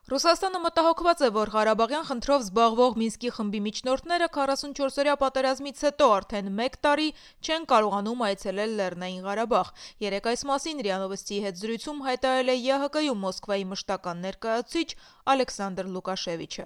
Ռուսաստանը մտահոգված է, որ Ղարաբաղյան խնդրով զբաղվող Մինսկի խմբի միջնորդները 44-օրյա պատերազմից հետո արդեն 1 տարի չեն կարողանում այցելել Լեռնային Ղարաբաղ։ Երեկ այս մասին ՌԻԱ Նովոստիի հետ զրույցում հայտարարել է ԵԱՀԿ-ում Մոսկվայի մշտական ներկայացուցիչ Ալեքսանդր Լուկաշևիչը։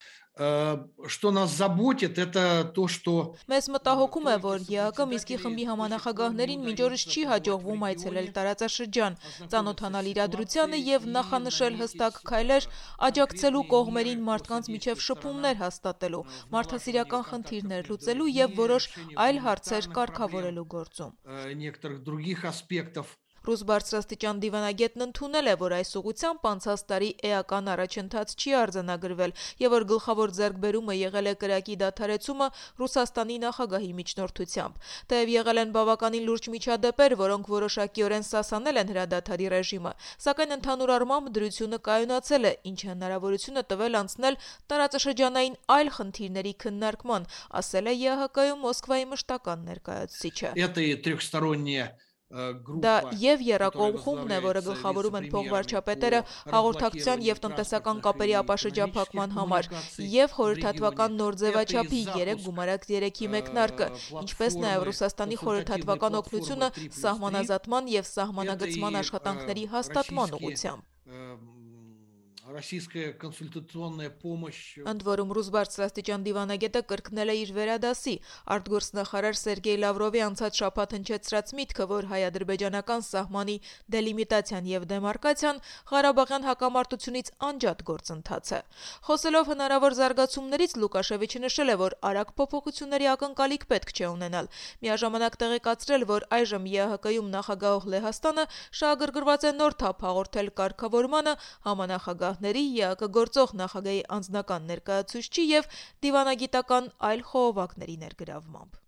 Что нас заботит, это то, что... Մեզ մտահոգում է, որ ԵԱՀԿ Մինսկի խմբի համանախագահներին մինչ օրս չի հաջողվում այցելել տարածաշրջան, ծանոթանալ իրադրությանը եւ նախանշել հստակ քայլեր աջակցելու կողմերին մարդկանց միջև շփումներ հաստատելու, մարդասիրական խնդիրներ լուծելու եւ որոշ այլ հարցեր կարգավորելու գործում։ Некоторых других аспектов. Ռուս բարձրաստիճան դիվանագետն ընդունել է, որ այս ուղղությամբ անցած տարի էական առաջընթաց չի արձանագրվել եւ որ գլխավոր ձեռքբերումը եղել է կրակի դադարեցումը Ռուսաստանի նախագահի միջնորդությամբ։ Թեև եղել են բավականին լուրջ միջադեպեր, որոնք որոշակիորեն սասանել են հրադադարի ռեժիմը, սակայն ընդհանուր առմամբ դրությունը կայունացել է, ինչը հնարավորություն է տվել անցնել տարածաշրջանային այլ խնդիրների քննարկման, ասել է ԵԱՀԿ-ում Մոսկվայի մշտական ներկայացուցիչը։ Это и трехсторонняя. Դա եւ եռակողմ խումբն է, որը գլխավորում են փոխվարչապետերը հաղորդակցության եւ տնտեսական կապերի ապաշրջափակման համար, եւ խորհրդատվական նոր ձևաչափի 3 գումարակ 3-ի մեկնարկը, ինչպես նաեւ Ռուսաստանի խորհրդատվական օգնությունը սահմանազատման եւ սահմանագծման աշխատանքների հաստատման ուղղությամբ։ Российская консультационная помощь. Ընդ որում ռուս բարձրաստիճան դիվանագետը կրկնել է իր վերադասի արտգործնախարար Սերգեյ Լավրովի անցած շաբաթ հնչեցրած միտքը, որ հայ-ադրբեջանական սահմանի դելիմիտացիան եւ դեմարկացիան Ղարաբաղյան հակամարտությունից անջատ գործընթաց է։ Խոսելով հնարավոր զարգացումներից Լուկաշևիչը նշել է, որ արագ փոփոխությունների ակնկալիք պետք չէ ունենալ։ Միաժամանակ տեղեկացրել, որ այժմ ԵԱՀԿ-ում նախագահող Լեհաստանը շահագրգռված է նոր թափ հաղորդել կարգավորմանը համանախագահ ԵԱՀԿ գործող նախագահի անձնական ներկայացուցչի եւ դիվանագիտական այլ խողովակների ներգրավմամբ։